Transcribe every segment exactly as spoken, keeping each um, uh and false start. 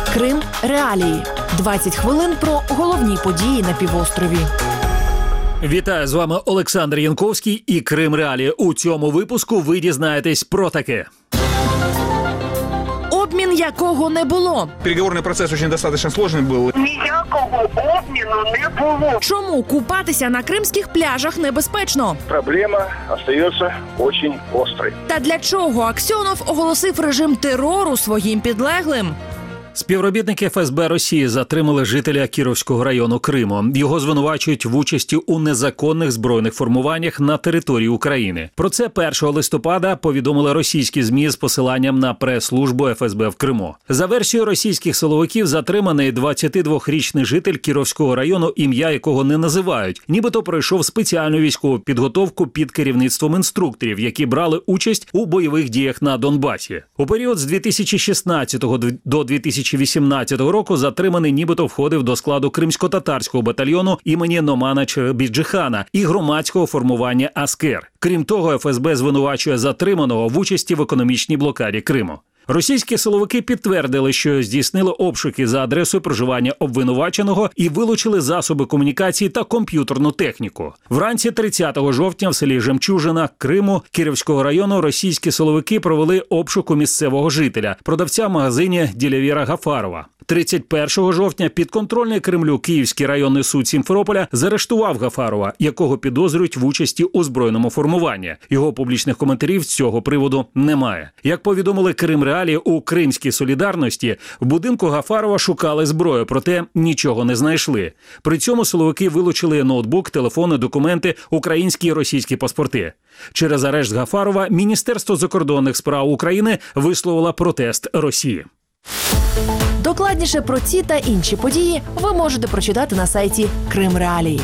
Крим реалії. двадцять хвилин про головні події на півострові. Вітаю, з вами Олександр Янковський і Крим реалії. У цьому випуску ви дізнаєтесь про таке. Обмін якого не було. Переговорний процес дуже достатньо складний був. Ніякого обміну не було. Чому купатися на кримських пляжах небезпечно? Проблема остається дуже гострою. Та для чого Аксьонов оголосив режим терору своїм підлеглим? Співробітники еф ес бе Росії затримали жителя Кіровського району Криму. Його звинувачують в участі у незаконних збройних формуваннях на території України. Про це першого листопада повідомили російські ЗМІ з посиланням на прес-службу еф ес бе в Криму. За версією російських силовиків, затриманий двадцятидвохрічний житель Кіровського району, ім'я якого не називають, нібито пройшов спеціальну військову підготовку під керівництвом інструкторів, які брали участь у бойових діях на Донбасі. У період з дві тисячі шістнадцятого до дві тисячі вісімнадцятого року затриманий нібито входив до складу кримсько-татарського батальйону імені Номана Черебіджихана і громадського формування «Аскер». Крім того, еф ес бе звинувачує затриманого в участі в економічній блокаді Криму. Російські силовики підтвердили, що здійснили обшуки за адресою проживання обвинуваченого і вилучили засоби комунікації та комп'ютерну техніку. Вранці тридцятого жовтня в селі Жемчужина Криму Кіровського району російські силовики провели обшук у місцевого жителя, продавця в магазині Ділявєра Гафарова. тридцять першого жовтня підконтрольний Кремлю Київський районний суд Сімферополя заарештував Гафарова, якого підозрюють в участі у збройному формуванні. Його публічних коментарів з цього приводу немає. Як повідомили Крим реалії, у Кримській солідарності в будинку Гафарова шукали зброю, проте нічого не знайшли. При цьому силовики вилучили ноутбук, телефони, документи, українські і російські паспорти. Через арешт Гафарова Міністерство закордонних справ України висловило протест Росії. Докладніше про ці та інші події ви можете прочитати на сайті Крим реалії.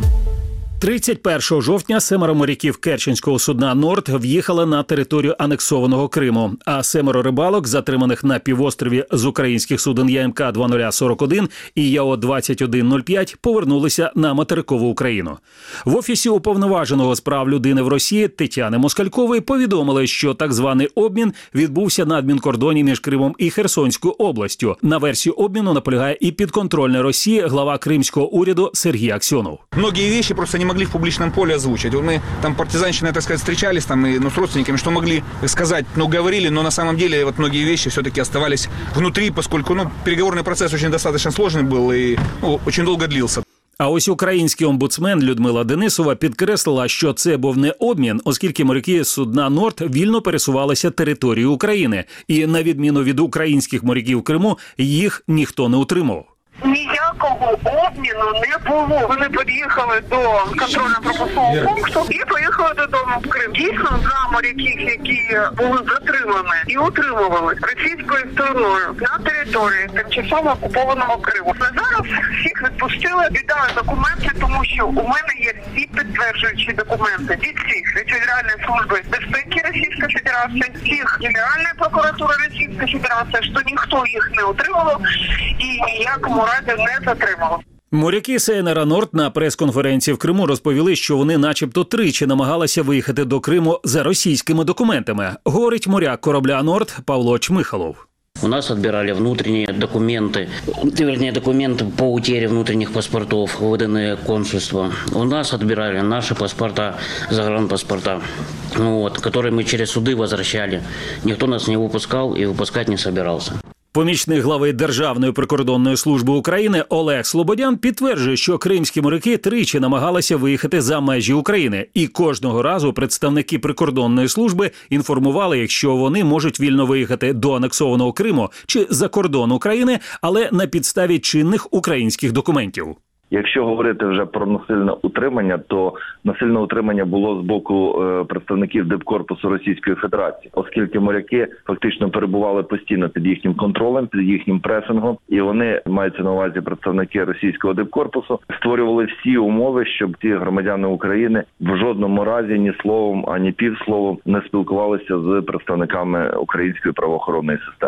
тридцять першого жовтня семеро моряків керченського судна «Норд» в'їхали на територію анексованого Криму, а семеро рибалок, затриманих на півострові з українських суден Я М К двадцять сорок один і Я О двадцять один нуль п'ять, повернулися на материкову Україну. В Офісі уповноваженого з прав людини в Росії Тетяни Москалькової повідомили, що так званий обмін відбувся на адмінкордоні між Кримом і Херсонською областю. На версію обміну наполягає і підконтрольний Росії глава кримського уряду Сергій Аксьонов. Многие вещи просто не могли в публичном поле озвучить. Мы там партизанщиной, так сказать, встречались там и ну, с родственниками, что могли сказать, ну, говорили, но на самом деле вот многие вещи все-таки оставались внутри, поскольку ну, переговорный процесс очень достаточно сложный был и ну, очень долго длился. А ось український омбудсмен Людмила Денисова підкреслила, що це був не обмін, оскільки моряки з судна «Норд» вільно пересувалися територією України. І на відміну від українських моряків в Криму, їх ніхто не утримував. Ніякого обміну не було. Вони під'їхали до контрольно-пропускного пункту і поїхали додому в Крим. Дійсно, за моряків, які були затримані і утримували російською стороною на території тимчасово окупованого Криму. На зараз всіх відпустили, віддали документи, тому що у мене є всі підтверджуючі документи від всіх від Федеральної служби безпеки Російської Федерації, всіх Генеральної прокуратури Російської Федерації, що ніхто їх не утримував і ніякому раді не затримав. Моряки сейнера «Норд» на прес-конференції в Криму розповіли, що вони начебто тричі намагалися виїхати до Криму за російськими документами, говорить моряк корабля «Норд» Павло Чмихалов. У нас отбирали внутренние документы, вернее, документы по утере внутренних паспортов, выданные консульством. У нас отбирали наши паспорта, загранпаспорта, вот, которые мы через суды возвращали. Никто нас не выпускал и выпускать не собирался. Помічник глави Державної прикордонної служби України Олег Слободян підтверджує, що кримські моряки тричі намагалися виїхати за межі України. І кожного разу представники прикордонної служби інформували їх, що вони можуть вільно виїхати до анексованого Криму чи за кордон України, але на підставі чинних українських документів. Якщо говорити вже про насильне утримання, то насильне утримання було з боку е, представників Дипкорпусу Російської Федерації, оскільки моряки фактично перебували постійно під їхнім контролем, під їхнім пресингом, і вони, мається на увазі представники Російського Дипкорпусу, створювали всі умови, щоб ті громадяни України в жодному разі ні словом, ані півсловом не спілкувалися з представниками української правоохоронної системи.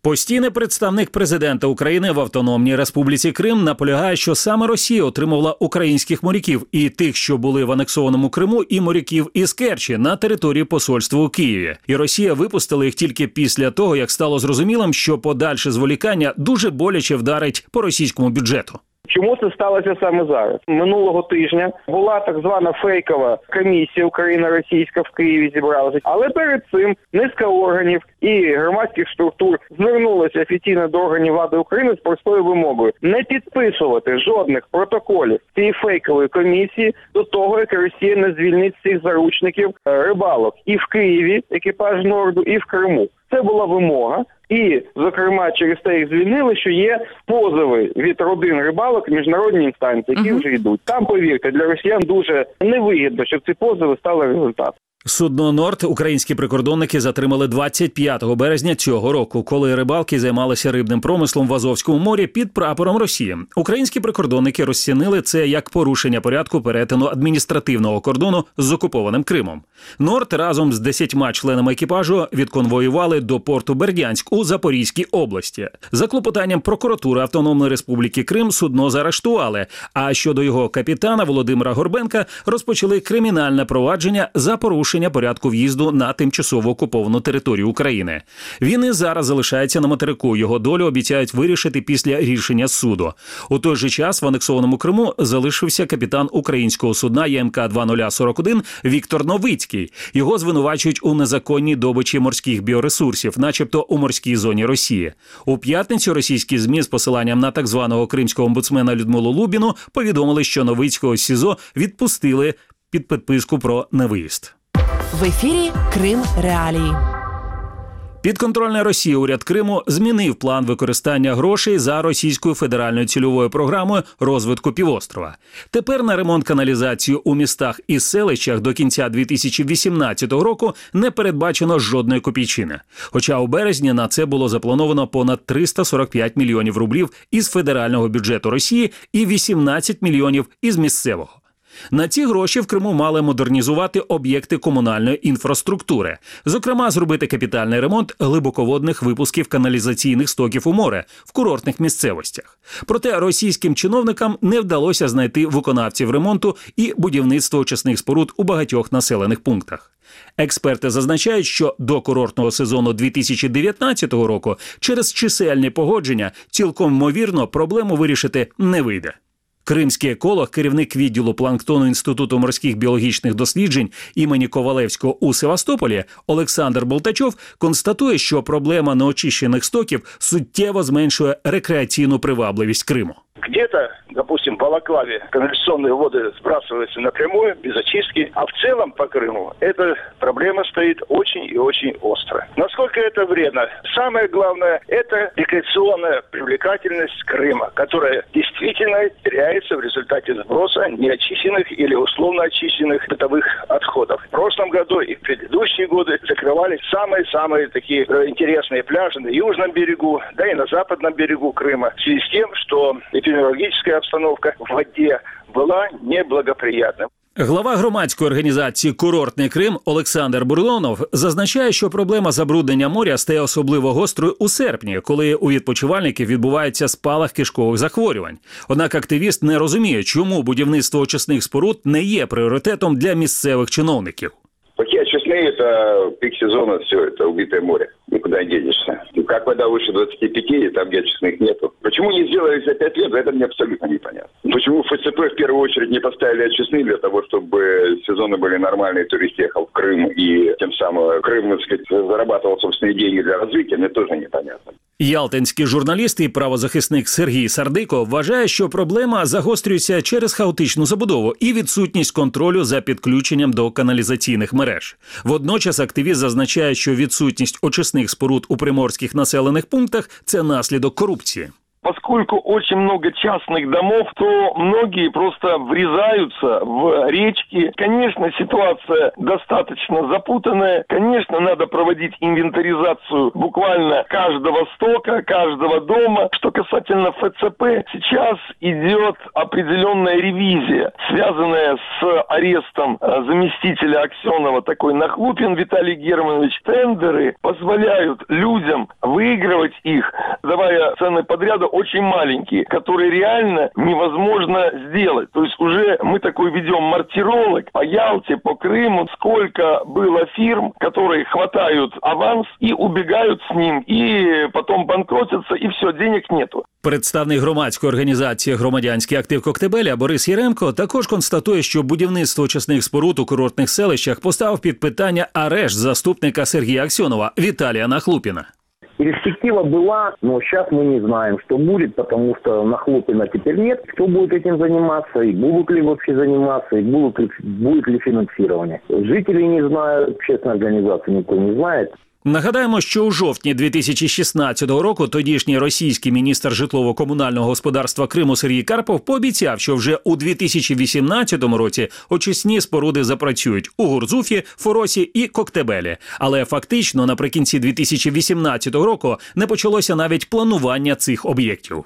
Постійний представник президента України в Автономній Республіці Крим наполягає, що саме Росія отримувала українських моряків і тих, що були в анексованому Криму, і моряків із Керчі на території посольства у Києві. І Росія випустила їх тільки після того, як стало зрозумілим, що подальше зволікання дуже боляче вдарить по російському бюджету. Чому це сталося саме зараз? Минулого тижня була так звана фейкова комісія Україно-російська в Києві зібралася, але перед цим низка органів і громадських структур звернулися офіційно до органів влади України з простою вимогою не підписувати жодних протоколів цієї фейкової комісії до того, як Росія не звільнить всіх заручників рибалок і в Києві, екіпаж Норду, і в Криму. Це була вимога. І, зокрема, через те їх звільнили, що є позови від родин рибалок в міжнародні інстанції, які uh-huh. вже йдуть. Там, повірте, для росіян дуже невигідно, щоб ці позови стали результатом. Судно «Норд» українські прикордонники затримали двадцять п'ятого березня цього року, коли рибалки займалися рибним промислом в Азовському морі під прапором Росії. Українські прикордонники розцінили це як порушення порядку перетину адміністративного кордону з окупованим Кримом. «Норд» разом з десятьма членами екіпажу відконвоювали до порту Бердянськ у Запорізькій області. За клопотанням прокуратури Автономної Республіки Крим судно заарештували, а щодо його капітана Володимира Горбенка розпочали кримінальне провадження за порушення порядку в'їзду на тимчасово окуповану територію України. Він і зараз залишається на материку. Його долю обіцяють вирішити після рішення суду. У той же час в анексованому Криму залишився капітан українського судна Є Ем Ка двадцять сорок один Віктор Новицький. Його звинувачують у незаконній добичі морських біоресурсів, начебто у морській зоні Росії. У п'ятницю російські ЗМІ з посиланням на так званого кримського омбудсмена Людмилу Лубіну повідомили, що Новицького з СІЗО відпустили під підписку про невиїзд. В ефірі Крим Реалії. Підконтрольна Росії уряд Криму змінив план використання грошей за Російською федеральною цільовою програмою розвитку півострова. Тепер на ремонт каналізації у містах і селищах до кінця дві тисячі вісімнадцятого року не передбачено жодної копійчини. Хоча у березні на це було заплановано понад триста сорок п'ять мільйонів рублів із федерального бюджету Росії і вісімнадцять мільйонів із місцевого. На ці гроші в Криму мали модернізувати об'єкти комунальної інфраструктури. Зокрема, зробити капітальний ремонт глибоководних випусків каналізаційних стоків у море в курортних місцевостях. Проте російським чиновникам не вдалося знайти виконавців ремонту і будівництва очисних споруд у багатьох населених пунктах. Експерти зазначають, що до курортного сезону дві тисячі дев'ятнадцятого року через чисельні погодження цілком ймовірно проблему вирішити не вийде. Кримський еколог, керівник відділу планктону Інституту морських біологічних досліджень імені Ковалевського у Севастополі Олександр Болтачов констатує, що проблема неочищених стоків суттєво зменшує рекреаційну привабливість Криму. Где-то, допустим, в Балаклаве канализационные воды сбрасываются напрямую, без очистки, а в целом по Крыму эта проблема стоит очень и очень остро. Насколько это вредно? Самое главное – это рекреационная привлекательность Крыма, которая действительно теряется в результате сброса неочищенных или условно очищенных бытовых отходов. В прошлом году и в предыдущие годы закрывались самые-самые такие интересные пляжи на южном берегу, да и на западном берегу Крыма, в связи с тем, что эпидемиологическая обстановка в воде была неблагоприятна. Глава громадської організації «Курортний Крим» Олександр Бурлонов зазначає, що проблема забруднення моря стає особливо гострою у серпні, коли у відпочивальників відбувається спалах кишкових захворювань. Однак активіст не розуміє, чому будівництво очисних споруд не є пріоритетом для місцевих чиновників. Плохие очистные – это пик сезона, все, это убитое море. Никуда не денешься. Как вода выше двадцати пяти, там, где очистных нету. Почему не сделали за пять лет, это мне абсолютно непонятно. Почему эф эс пэ в первую очередь не поставили очистные для того, чтобы сезоны были нормальные, турист ехал в Крым, и тем самым Крым, так сказать, зарабатывал собственные деньги для развития, мне тоже непонятно. Ялтинський журналіст і правозахисник Сергій Сардико вважає, що проблема загострюється через хаотичну забудову і відсутність контролю за підключенням до каналізаційних мереж. Водночас активіст зазначає, що відсутність очисних споруд у приморських населених пунктах – це наслідок корупції. Поскольку очень много частных домов, то многие просто врезаются в речки. Конечно, ситуация достаточно запутанная. Конечно, надо проводить инвентаризацию буквально каждого стока, каждого дома. Что касательно эф цэ пэ, сейчас идет определенная ревизия, связанная с арестом заместителя Аксенова, такой Нахлупин Виталий Германович. Тендеры позволяют людям выигрывать их, давая цены подряда очень маленькие, которые реально невозможно сделать. То есть уже мы такой ведем мартиролог по Ялте, по Крыму, сколько было фирм, которые хватают аванс и убегают с ним, и потом банкротятся, и все, денег нету. Представник громадської організації «Громадянський актив Коктебеля» Борис Єремко також констатує, що будівництво очисних споруд у курортних селищах поставив під питання арешт заступника Сергія Аксьонова Віталія Нахлупіна. Перспектива была, но сейчас мы не знаем, что будет, потому что Нахлупина теперь нет. Кто будет этим заниматься, и будут ли вообще заниматься, и будут ли, будет ли финансирование. Жители не знают, общественная организация никто не знает. Нагадаємо, що у жовтні дві тисячі шістнадцятого року тодішній російський міністр житлово-комунального господарства Криму Сергій Карпов пообіцяв, що вже у дві тисячі вісімнадцятому році очисні споруди запрацюють у Гурзуфі, Форосі і Коктебелі. Але фактично наприкінці дві тисячі вісімнадцятого року не почалося навіть планування цих об'єктів.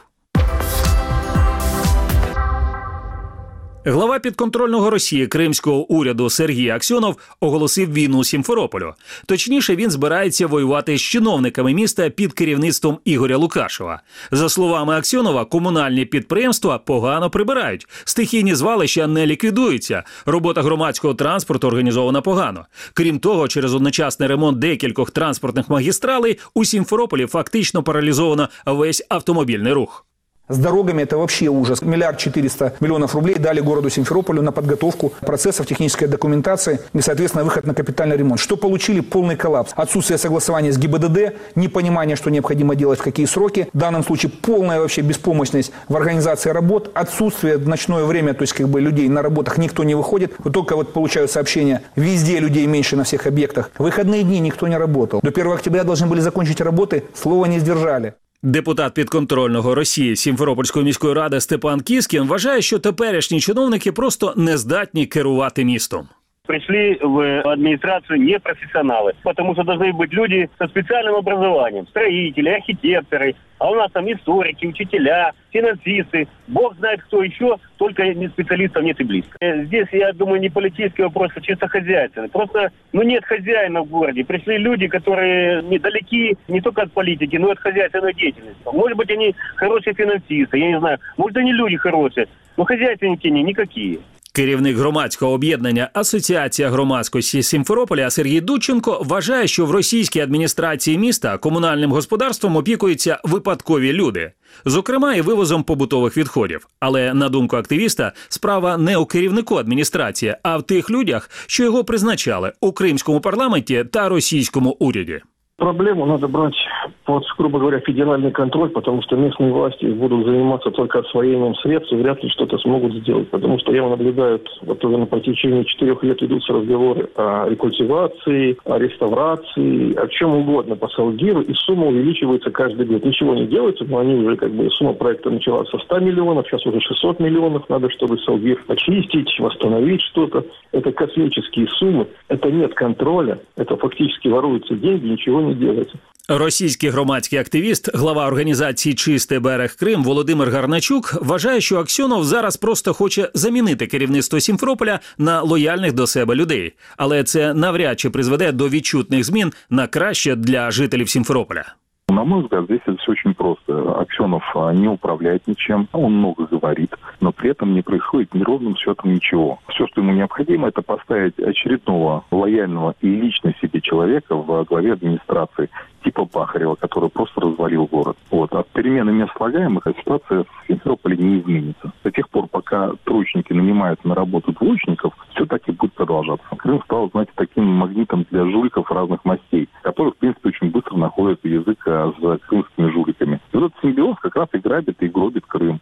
Глава підконтрольного Росії кримського уряду Сергій Аксьонов оголосив війну Сімферополю. Точніше, він збирається воювати з чиновниками міста під керівництвом Ігоря Лукашева. За словами Аксьонова, комунальні підприємства погано прибирають, стихійні звалища не ліквідуються, робота громадського транспорту організована погано. Крім того, через одночасний ремонт декількох транспортних магістралей у Сімферополі фактично паралізовано весь автомобільний рух. С дорогами это вообще ужас. Миллиард четыреста миллионов рублей дали городу Симферополю на подготовку процессов технической документации и, соответственно, выход на капитальный ремонт. Что получили? Полный коллапс. Отсутствие согласования с гэ бэ дэ дэ, непонимание, что необходимо делать, в какие сроки. В данном случае полная вообще беспомощность в организации работ, отсутствие в ночное время, то есть как бы людей на работах никто не выходит. Вот только вот получаю сообщения, везде людей меньше на всех объектах. В выходные дни никто не работал. До первого октября должны были закончить работы, слова не сдержали. Депутат підконтрольного Росії Сімферопольської міської ради Степан Кіскін вважає, що теперішні чиновники просто не здатні керувати містом. Пришли в администрацию не профессионалы, потому что должны быть люди со специальным образованием, строители, архитекторы, а у нас там историки, учителя, финансисты, бог знает кто еще, только специалистов нет и близко. Здесь, я думаю, не политический вопрос, а чисто хозяйственный. Просто, ну, нет хозяина в городе. Пришли люди, которые недалеки не только от политики, но и от хозяйственной деятельности. Может быть, они хорошие финансисты, я не знаю, может, они люди хорошие, но хозяйственники они никакие. Керівник громадського об'єднання «Асоціація громадськості Сімферополя» Сергій Дудченко вважає, що в російській адміністрації міста комунальним господарством опікуються випадкові люди. Зокрема, і вивозом побутових відходів. Але, на думку активіста, справа не у керівнику адміністрації, а в тих людях, що його призначали у кримському парламенті та російському уряді. Проблему надо брать под, грубо говоря, федеральный контроль, потому что местные власти будут заниматься только освоением средств и вряд ли что-то смогут сделать. Потому что я наблюдаю, вот уже на протяжении четырех лет ведутся разговоры о рекультивации, о реставрации, о чем угодно по Салгиру, и сумма увеличивается каждый год. Ничего не делается, но они уже, как бы, сумма проекта началась со ста миллионов, сейчас уже шестьсот миллионов надо, чтобы Салгир очистить, восстановить что-то. Это космические суммы, это нет контроля, это фактически воруются деньги, ничего не делается. Російський громадський активіст, глава організації «Чистий берег Крим» Володимир Гарначук вважає, що Аксьонов зараз просто хоче замінити керівництво Сімферополя на лояльних до себе людей. Але це навряд чи призведе до відчутних змін на краще для жителів Сімферополя. На мой взгляд, здесь это все очень просто. Аксьонов не управляет ничем, он много говорит, но при этом не происходит ни ровным счетом ничего. Все, что ему необходимо, это поставить очередного лояльного и лично себе человека в главе администрации, типа Бахарева, который просто развалил город. Вот. От перемены мест слагаемых ситуация в Симферополе не изменится. До тех пор, пока троечники нанимают на работу двоечников, все так и будет продолжаться. Крым стал, знаете, таким магнитом для жуликов разных мастей, которые, в принципе, очень быстро находят язык с крымскими жуликами. И вот этот симбиоз как раз и грабит, и гробит Крым.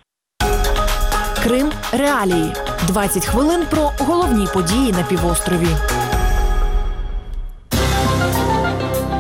Крим реалії. двадцять хвилин про головні події на півострові.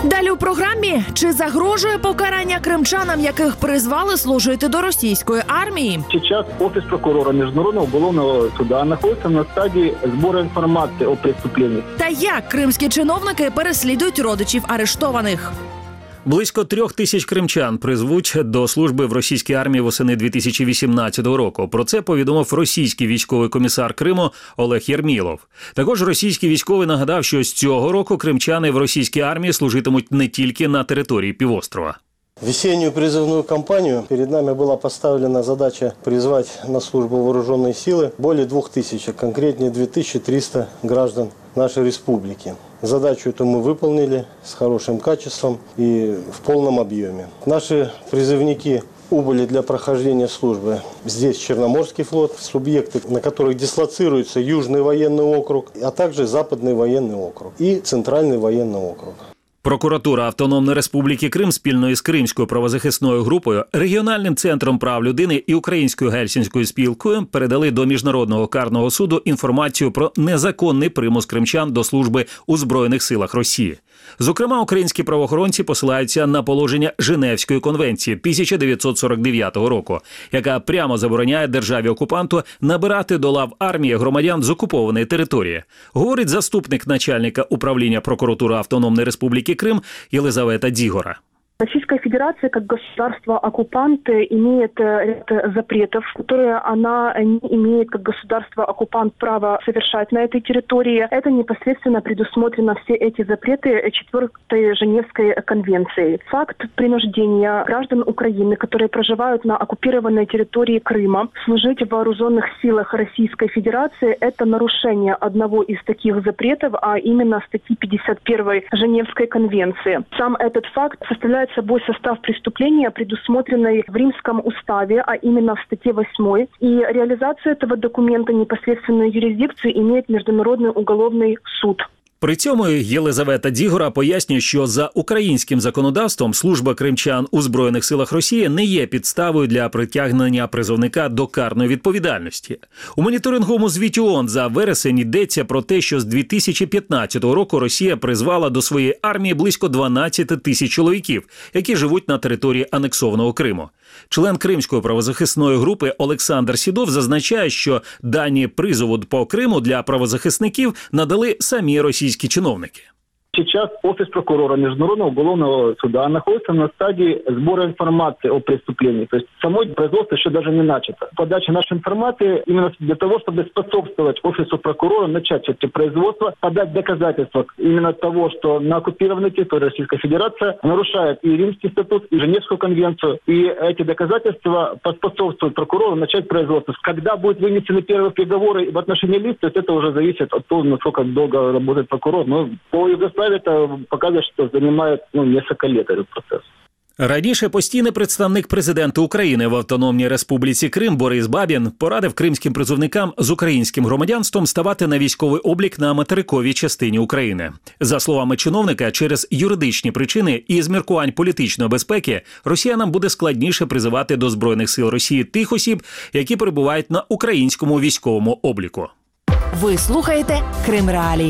Далі у програмі, чи загрожує покарання кримчанам, яких призвали служити до російської армії? Сейчас офис прокурора Международного уголовного суда находится на стадии сбора информации о преступлении. Та як кримські чиновники переслідують родичів арештованих? Близько трьох тисяч кримчан призвуть до служби в російській армії восени дві тисячі вісімнадцятого року. Про це повідомив російський військовий комісар Криму Олег Єрмілов. Також російський військовий нагадав, що з цього року кримчани в російській армії служитимуть не тільки на території півострова. Весеннюю призывную кампанию перед нами была поставлена задача призвать на службу вооруженные силы более двух тысяч, а конкретнее две тысячи триста граждан нашей республики. Задачу эту мы выполнили с хорошим качеством и в полном объеме. Наши призывники убыли для прохождения службы здесь Черноморский флот, субъекты, на которых дислоцируется Южный военный округ, а также Западный военный округ и Центральный военный округ. Прокуратура Автономної Республіки Крим спільно із Кримською правозахисною групою, Регіональним центром прав людини і Українською гельсінською спілкою передали до Міжнародного карного суду інформацію про незаконний примус кримчан до служби у Збройних силах Росії. Зокрема, українські правоохоронці посилаються на положення Женевської конвенції тисяча дев'ятсот сорок дев'ятого року, яка прямо забороняє державі-окупанту набирати до лав армії громадян з окупованої території, говорить заступник начальника управління прокуратури Автономної Республіки Крим Єлизавета Дігора. Российская Федерация как государство-оккупант имеет ряд запретов, которые она не имеет как государство-оккупант права совершать на этой территории. Это непосредственно предусмотрено все эти запреты четвертой Женевской конвенцией. Факт принуждения граждан Украины, которые проживают на оккупированной территории Крыма, служить в вооруженных силах Российской Федерации – это нарушение одного из таких запретов, а именно статьи пятьдесят первой Женевской конвенции. Сам этот факт составляет собой состав преступления, предусмотренный в Римском уставе, а именно в статье восьмой. И реализация этого документа непосредственной юрисдикции имеет Международный уголовный суд. При цьому Єлизавета Дігора пояснює, що за українським законодавством служба кримчан у Збройних силах Росії не є підставою для притягнення призовника до карної відповідальності. У моніторинговому звіті ООН за вересень йдеться про те, що з дві тисячі п'ятнадцятого року Росія призвала до своєї армії близько дванадцять тисяч чоловіків, які живуть на території анексованого Криму. Член Кримської правозахисної групи Олександр Сідов зазначає, що дані призову по Криму для правозахисників надали самі російські чиновники. Сейчас офис прокурора Международного уголовного суда находится на стадии сбора информации о преступлении. То есть само производство еще даже не начато. Подача нашей информации именно для того, чтобы способствовать офису прокурора начать это производство, подать доказательства именно того, что на оккупированной территории Российская Федерация нарушает и Римский статут, и Женевскую конвенцию. И эти доказательства поспособствуют прокурору начать производство. Когда будут вынесены первые приговоры в отношении лиц, то есть это уже зависит от того, насколько долго работает прокурор. Но по Югославии это показывает, что занимает ну, несколько лет этот процесс. Раніше постійний представник президента України в Автономній Республіці Крим Борис Бабін порадив кримським призовникам з українським громадянством ставати на військовий облік на материковій частині України. За словами чиновника, через юридичні причини і з міркувань політичної безпеки росіянам буде складніше призивати до Збройних сил Росії тих осіб, які перебувають на українському військовому обліку. Ви слухаєте Крим Реалії.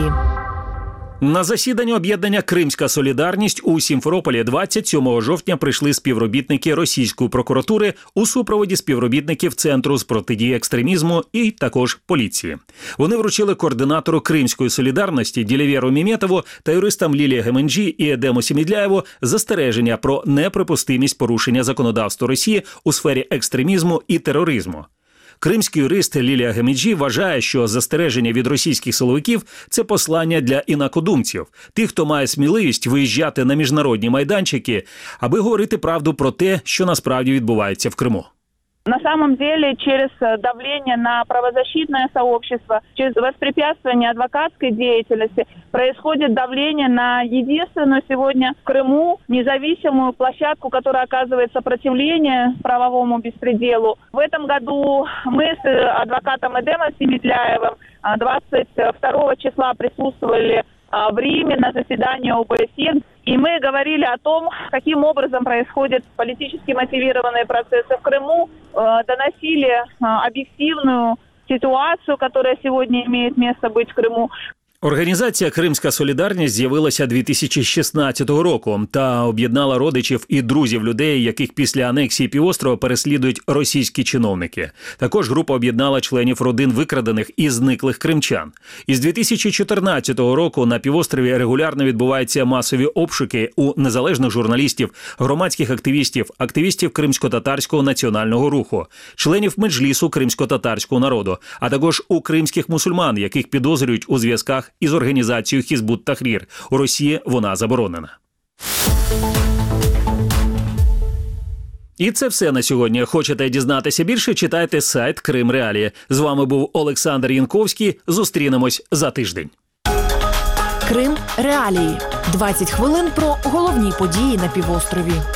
На засідання об'єднання «Кримська солідарність» у Сімферополі двадцять сьомого жовтня прийшли співробітники російської прокуратури у супроводі співробітників Центру з протидії екстремізму і також поліції. Вони вручили координатору «Кримської солідарності» Ділєвєру Міметову та юристам Лілії Геменджі і Едему Сімідляєву застереження про неприпустимість порушення законодавства Росії у сфері екстремізму і тероризму. Кримський юрист Лілія Геменджі вважає, що застереження від російських силовиків – це послання для інакодумців, тих, хто має сміливість виїжджати на міжнародні майданчики, аби говорити правду про те, що насправді відбувається в Криму. На самом деле, через давление на правозащитное сообщество, через воспрепятствование адвокатской деятельности происходит давление на единственную сегодня в Крыму независимую площадку, которая оказывает сопротивление правовому беспределу. В этом году мы с адвокатом Эдемом Симедляевым двадцать второго числа присутствовали в Риме на заседании ОБСЕ. И мы говорили о том, каким образом происходят политически мотивированные процессы в Крыму, доносили объективную ситуацию, которая сегодня имеет место быть в Крыму. Організація «Кримська солідарність» з'явилася дві тисячі шістнадцятого року та об'єднала родичів і друзів людей, яких після анексії півострова переслідують російські чиновники. Також група об'єднала членів родин викрадених і зниклих кримчан. Із дві тисячі чотирнадцятого року на півострові регулярно відбуваються масові обшуки у незалежних журналістів, громадських активістів, активістів кримсько-татарського національного руху, членів меджлісу кримсько-татарського народу, а також у кримських мусульман, яких підозрюють у зв'язках із організацією Хізбут Тахрір. У Росії вона заборонена. І це все на сьогодні. Хочете дізнатися більше? Читайте сайт Крим Реалії. З вами був Олександр Янковський. Зустрінемось за тиждень. Крим Реалії. двадцять хвилин про головні події на півострові.